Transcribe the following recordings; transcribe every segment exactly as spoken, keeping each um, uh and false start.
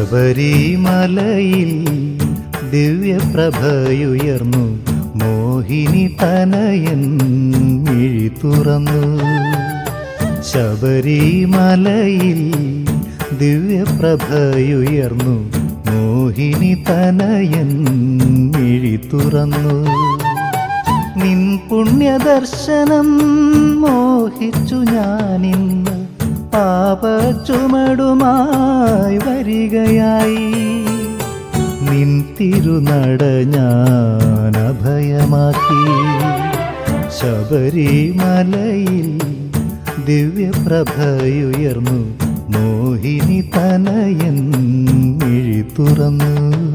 ശബരിമലയിൽ ദിവ്യപ്രഭയുയർന്നു, മോഹിനി തനയൻ മിഴി തുറന്നു. ശബരിമലയിൽ ദിവ്യപ്രഭയുയർന്നു, മോഹിനി തനയൻ മിഴി തുറന്നു. നിൻ പുണ്യദർശനം മോഹിച്ചു ഞാനിന്ന് പാപച്ചുമടുമായി വരികയായി. നിൻ തിരുനട ഞാൻ അഭയമാക്കി. ശബരിമലയിൽ ദിവ്യപ്രഭയുയർന്നു, മോഹിനി തനയൻ മിഴി തുറന്നു.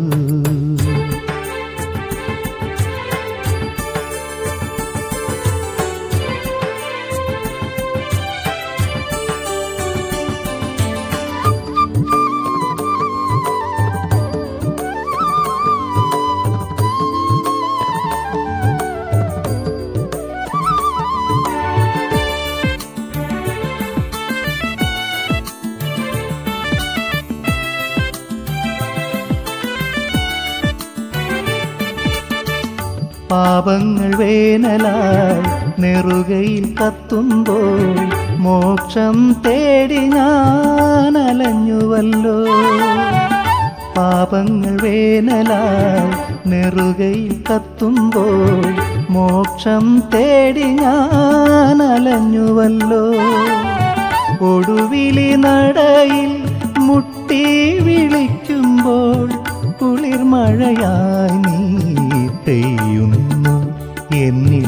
പാപങ്ങൾ വേനലായി നെറുകയിൽ കത്തുമ്പോൾ മോക്ഷം തേടി ഞാൻ അലഞ്ഞുവല്ലോ. പാപങ്ങൾ വേനലായി നെറുകയിൽ കത്തുമ്പോൾ മോക്ഷം തേടി ഞാൻ അലഞ്ഞുവല്ലോ. ഒടുവിലി നടയിൽ മുട്ടി വിളിക്കുമ്പോൾ കുളിർമഴയായി നീ പെയ്യുന്നു, എന്നിൽ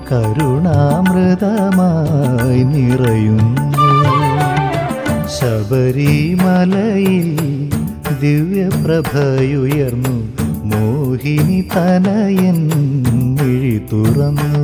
കരുണാമൃതമായി നിറയുന്നു. ശബരിമലയിൽ ദിവ്യപ്രഭയുയർന്നു, മോഹിനി തനയൻ മിഴി തുറന്നു.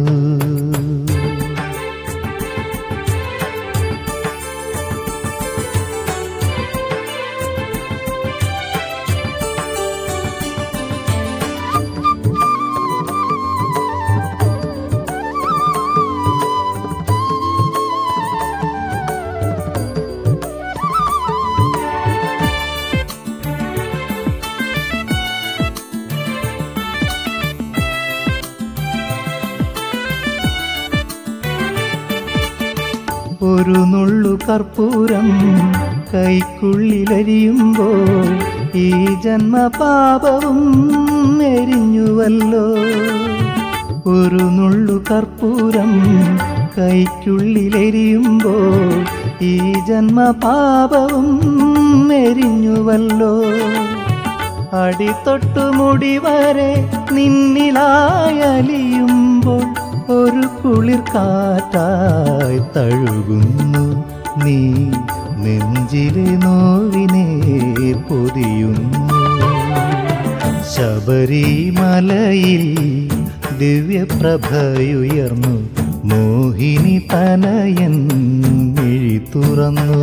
ഒരു നുള്ളു കർപ്പൂരം കൈക്കുള്ളിലരിയുമ്പോൾ ഈ ജന്മപാപവും എരിഞ്ഞുവല്ലോ. ഒരു നുള്ളു കർപ്പൂരം കൈക്കുള്ളിലെരിയുമ്പോൾ ഈ ജന്മപാപവും എരിഞ്ഞുവല്ലോ. അടിതൊട്ടു മുടി വരെ നിന്നിലായലിയുമ്പോൾ ഒരു കുളിർ കാറ്റായി തഴുകുന്നു. നീ നെഞ്ചിലെ നോവിനെ പൊതിയുന്നു. ശബരിമലയിൽ ദിവ്യപ്രഭയുയർന്നു, മോഹിനി തനയൻ മിഴി തുറന്നു.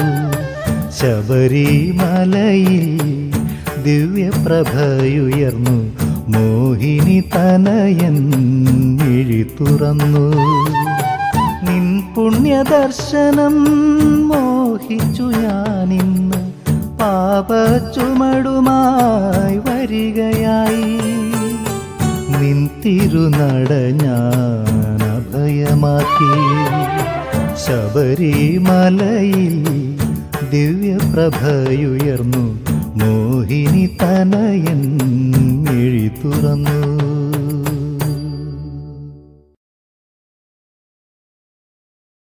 ശബരിമലയിൽ ദിവ്യപ്രഭയുയർന്നു, മോഹിനി തനയൻ മിഴി തുറന്നു. നിൻ പുണ്യദർശനം മോഹിച്ചു ഞാനിന്ന് പാപച്ചുമടുമായി വരികയായി. നിൻ തിരുനട ഞാൻ അഭയമാക്കി. ശബരിമലയിൽ ദിവ്യപ്രഭയുയർന്നു, മോഹിനി തനയൻ മിഴി തുറന്നു.